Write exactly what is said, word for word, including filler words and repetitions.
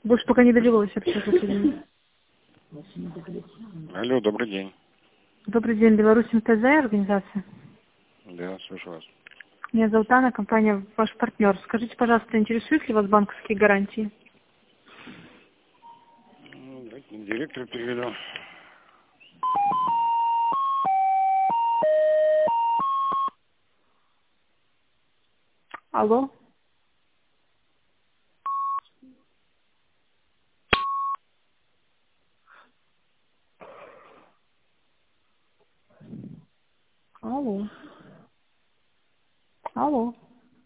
Больше пока не довелось общаться. Алло, добрый день. Добрый день, Беларусь МТЗ, организация. Да, слышу вас. Меня зовут Анна, компания «Ваш партнер». Скажите, пожалуйста, интересуют ли вас банковские гарантии? Ну, давайте директор переведу. Алло? Алло? Алло?